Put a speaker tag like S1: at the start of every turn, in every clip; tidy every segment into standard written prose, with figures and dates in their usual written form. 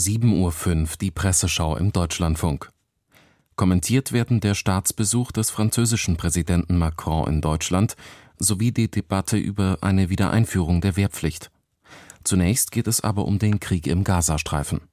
S1: 7:05 Uhr die Presseschau im Deutschlandfunk. Kommentiert werden der Staatsbesuch des französischen Präsidenten Macron in Deutschland sowie die Debatte über eine Wiedereinführung der Wehrpflicht. Zunächst geht es aber um den Krieg im Gazastreifen.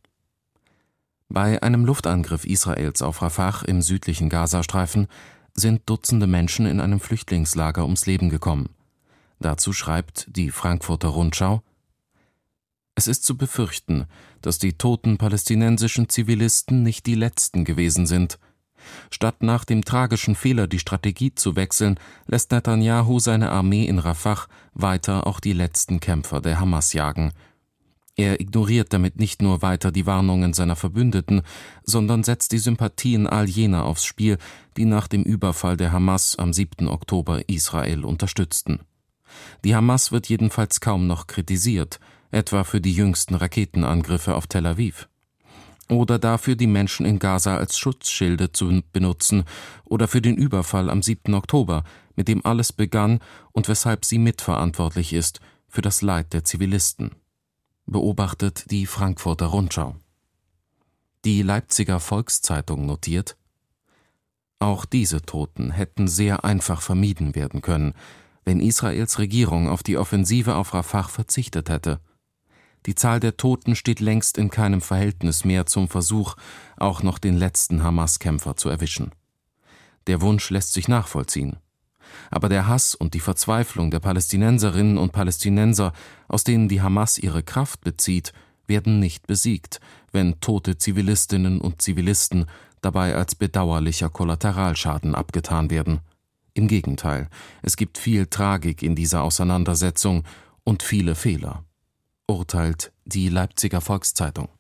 S1: Bei einem Luftangriff Israels auf Rafah im südlichen Gazastreifen sind Dutzende Menschen in einem Flüchtlingslager ums Leben gekommen. Dazu schreibt die Frankfurter Rundschau: Es ist zu befürchten, dass die toten palästinensischen Zivilisten nicht die letzten gewesen sind. Statt nach dem tragischen Fehler die Strategie zu wechseln, lässt Netanyahu seine Armee in Rafah weiter auch die letzten Kämpfer der Hamas jagen. Er ignoriert damit nicht nur weiter die Warnungen seiner Verbündeten, sondern setzt die Sympathien all jener aufs Spiel, die nach dem Überfall der Hamas am 7. Oktober Israel unterstützten. Die Hamas wird jedenfalls kaum noch kritisiert, etwa für die jüngsten Raketenangriffe auf Tel Aviv. Oder dafür, die Menschen in Gaza als Schutzschilde zu benutzen, oder für den Überfall am 7. Oktober, mit dem alles begann und weshalb sie mitverantwortlich ist für das Leid der Zivilisten. Beobachtet die Frankfurter Rundschau. Die Leipziger Volkszeitung notiert: Auch diese Toten hätten sehr einfach vermieden werden können, wenn Israels Regierung auf die Offensive auf Rafah verzichtet hätte. Die Zahl der Toten steht längst in keinem Verhältnis mehr zum Versuch, auch noch den letzten Hamas-Kämpfer zu erwischen. Der Wunsch lässt sich nachvollziehen. Aber der Hass und die Verzweiflung der Palästinenserinnen und Palästinenser, aus denen die Hamas ihre Kraft bezieht, werden nicht besiegt, wenn tote Zivilistinnen und Zivilisten dabei als bedauerlicher Kollateralschaden abgetan werden. Im Gegenteil, es gibt viel Tragik in dieser Auseinandersetzung und viele Fehler, urteilt die Leipziger Volkszeitung.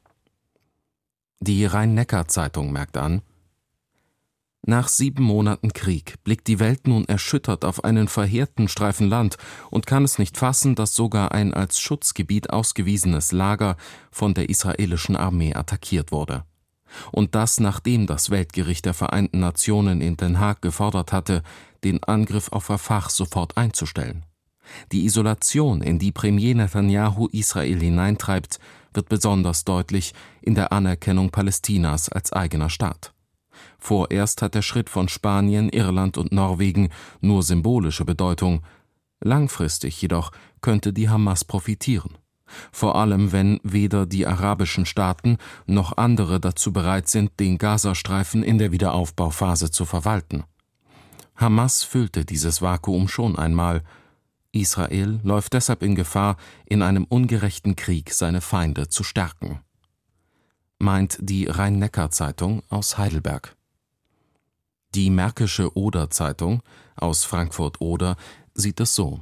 S1: Die Rhein-Neckar-Zeitung merkt an: Nach 7 Monaten Krieg blickt die Welt nun erschüttert auf einen verheerten Streifen Land und kann es nicht fassen, dass sogar ein als Schutzgebiet ausgewiesenes Lager von der israelischen Armee attackiert wurde. Und das, nachdem das Weltgericht der Vereinten Nationen in Den Haag gefordert hatte, den Angriff auf Rafah sofort einzustellen. Die Isolation, in die Premier Netanyahu Israel hineintreibt, wird besonders deutlich in der Anerkennung Palästinas als eigener Staat. Vorerst hat der Schritt von Spanien, Irland und Norwegen nur symbolische Bedeutung. Langfristig jedoch könnte die Hamas profitieren. Vor allem, wenn weder die arabischen Staaten noch andere dazu bereit sind, den Gazastreifen in der Wiederaufbauphase zu verwalten. Hamas füllte dieses Vakuum schon einmal. Israel läuft deshalb in Gefahr, in einem ungerechten Krieg seine Feinde zu stärken. Meint die Rhein-Neckar-Zeitung aus Heidelberg. Die Märkische Oder-Zeitung aus Frankfurt-Oder sieht es so: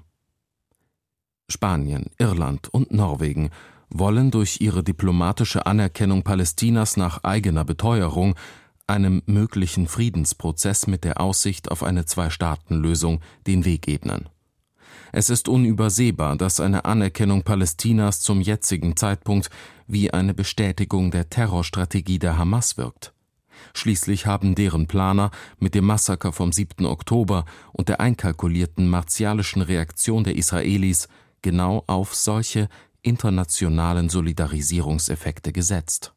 S1: Spanien, Irland und Norwegen wollen durch ihre diplomatische Anerkennung Palästinas nach eigener Beteuerung einem möglichen Friedensprozess mit der Aussicht auf eine Zwei-Staaten-Lösung den Weg ebnen. Es ist unübersehbar, dass eine Anerkennung Palästinas zum jetzigen Zeitpunkt wie eine Bestätigung der Terrorstrategie der Hamas wirkt. Schließlich haben deren Planer mit dem Massaker vom 7. Oktober und der einkalkulierten martialischen Reaktion der Israelis genau auf solche internationalen Solidarisierungseffekte gesetzt.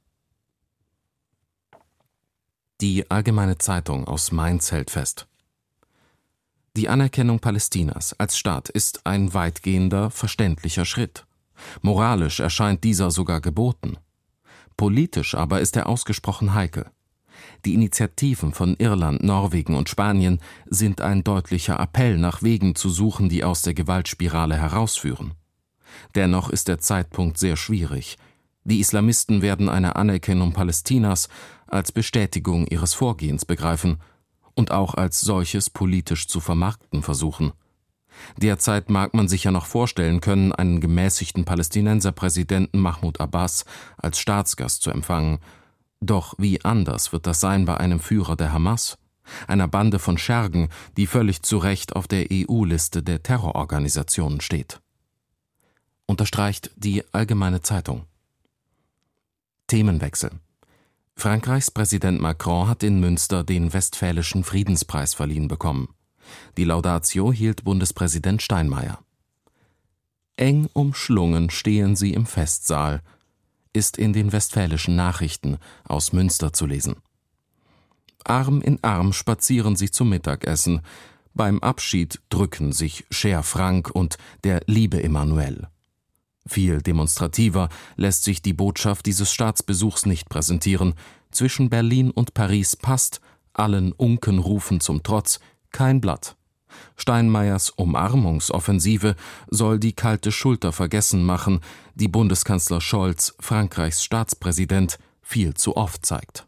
S1: Die Allgemeine Zeitung aus Mainz hält fest: Die Anerkennung Palästinas als Staat ist ein weitgehender, verständlicher Schritt. Moralisch erscheint dieser sogar geboten. Politisch aber ist er ausgesprochen heikel. Die Initiativen von Irland, Norwegen und Spanien sind ein deutlicher Appell, nach Wegen zu suchen, die aus der Gewaltspirale herausführen. Dennoch ist der Zeitpunkt sehr schwierig. Die Islamisten werden eine Anerkennung Palästinas als Bestätigung ihres Vorgehens begreifen und auch als solches politisch zu vermarkten versuchen. Derzeit mag man sich ja noch vorstellen können, einen gemäßigten Palästinenserpräsidenten Mahmoud Abbas als Staatsgast zu empfangen. Doch wie anders wird das sein bei einem Führer der Hamas, einer Bande von Schergen, die völlig zu Recht auf der EU-Liste der Terrororganisationen steht. Unterstreicht die Allgemeine Zeitung. Themenwechsel. Frankreichs Präsident Macron hat in Münster den Westfälischen Friedenspreis verliehen bekommen. Die Laudatio hielt Bundespräsident Steinmeier. Eng umschlungen stehen sie im Festsaal. ist in den Westfälischen Nachrichten aus Münster zu lesen. Arm in Arm spazieren sie zum Mittagessen. Beim Abschied drücken sich Cher Frank und der liebe Emmanuel. Viel demonstrativer lässt sich die Botschaft dieses Staatsbesuchs nicht präsentieren. Zwischen Berlin und Paris passt, allen Unkenrufen zum Trotz, kein Blatt. Steinmeiers Umarmungsoffensive soll die kalte Schulter vergessen machen, die Bundeskanzler Scholz, Frankreichs Staatspräsident, viel zu oft zeigt.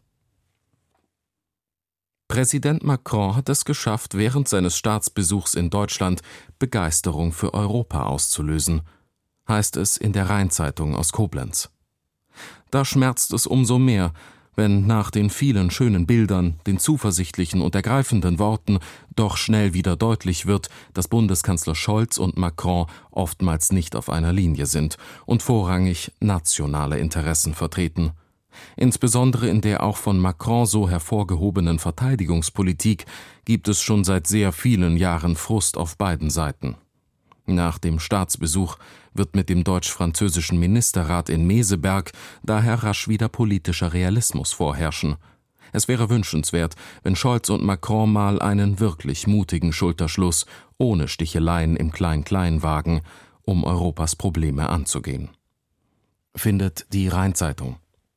S1: Präsident Macron hat es geschafft, während seines Staatsbesuchs in Deutschland Begeisterung für Europa auszulösen, heißt es in der Rhein-Zeitung aus Koblenz. Da schmerzt es umso mehr, wenn nach den vielen schönen Bildern, den zuversichtlichen und ergreifenden Worten doch schnell wieder deutlich wird, dass Bundeskanzler Scholz und Macron oftmals nicht auf einer Linie sind und vorrangig nationale Interessen vertreten. Insbesondere in der auch von Macron so hervorgehobenen Verteidigungspolitik gibt es schon seit sehr vielen Jahren Frust auf beiden Seiten. Nach dem Staatsbesuch wird mit dem deutsch-französischen Ministerrat in Meseberg daher rasch wieder politischer Realismus vorherrschen. Es wäre wünschenswert, wenn Scholz und Macron mal einen wirklich mutigen Schulterschluss ohne Sticheleien im Klein-Klein wagen, um Europas Probleme anzugehen. Findet die Rhein-Zeitung.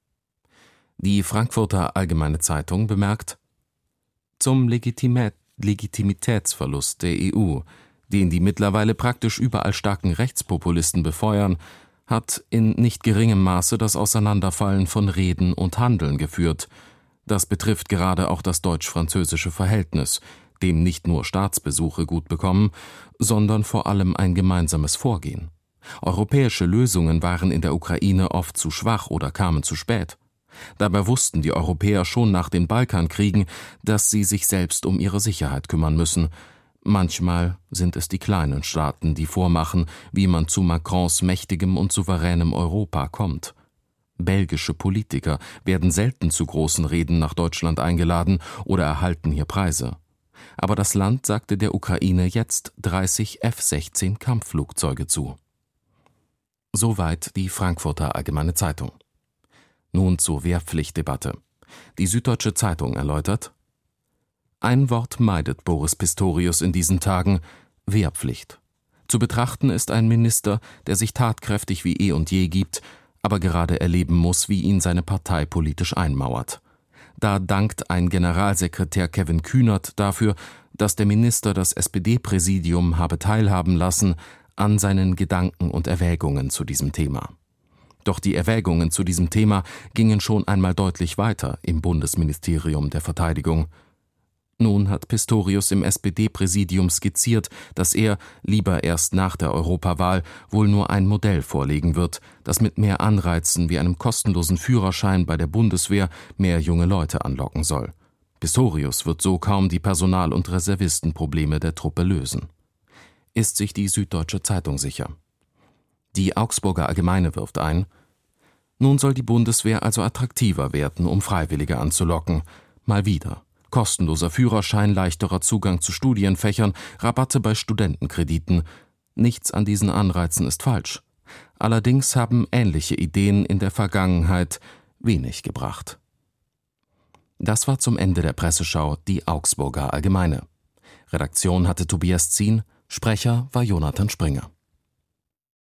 S1: Die Frankfurter Allgemeine Zeitung bemerkt: Zum Legitimitätsverlust der EU, den die mittlerweile praktisch überall starken Rechtspopulisten befeuern, hat in nicht geringem Maße das Auseinanderfallen von Reden und Handeln geführt. Das betrifft gerade auch das deutsch-französische Verhältnis, dem nicht nur Staatsbesuche gut bekommen, sondern vor allem ein gemeinsames Vorgehen. Europäische Lösungen waren in der Ukraine oft zu schwach oder kamen zu spät. Dabei wussten die Europäer schon nach den Balkankriegen, dass sie sich selbst um ihre Sicherheit kümmern müssen. Manchmal sind es die kleinen Staaten, die vormachen, wie man zu Macrons mächtigem und souveränem Europa kommt. Belgische Politiker werden selten zu großen Reden nach Deutschland eingeladen oder erhalten hier Preise. Aber das Land sagte der Ukraine jetzt 30 F-16 Kampfflugzeuge zu. Soweit die Frankfurter Allgemeine Zeitung. Nun zur Wehrpflichtdebatte. Die Süddeutsche Zeitung erläutert: Ein Wort meidet Boris Pistorius in diesen Tagen: Wehrpflicht. Zu betrachten ist ein Minister, der sich tatkräftig wie eh und je gibt, aber gerade erleben muss, wie ihn seine Partei politisch einmauert. Da dankt ein Generalsekretär Kevin Kühnert dafür, dass der Minister das SPD-Präsidium habe teilhaben lassen an seinen Gedanken und Erwägungen zu diesem Thema. Doch die Erwägungen zu diesem Thema gingen schon einmal deutlich weiter im Bundesministerium der Verteidigung. Nun hat Pistorius im SPD-Präsidium skizziert, dass er, lieber erst nach der Europawahl, wohl nur ein Modell vorlegen wird, das mit mehr Anreizen wie einem kostenlosen Führerschein bei der Bundeswehr mehr junge Leute anlocken soll. Pistorius wird so kaum die Personal- und Reservistenprobleme der Truppe lösen. Ist sich die Süddeutsche Zeitung sicher? Die Augsburger Allgemeine wirft ein: Nun soll die Bundeswehr also attraktiver werden, um Freiwillige anzulocken. Mal wieder. Kostenloser Führerschein, leichterer Zugang zu Studienfächern, Rabatte bei Studentenkrediten. Nichts an diesen Anreizen ist falsch. Allerdings haben ähnliche Ideen in der Vergangenheit wenig gebracht. Das war zum Ende der Presseschau die Augsburger Allgemeine. Redaktion hatte Tobias Zien, Sprecher war Jonathan Springer.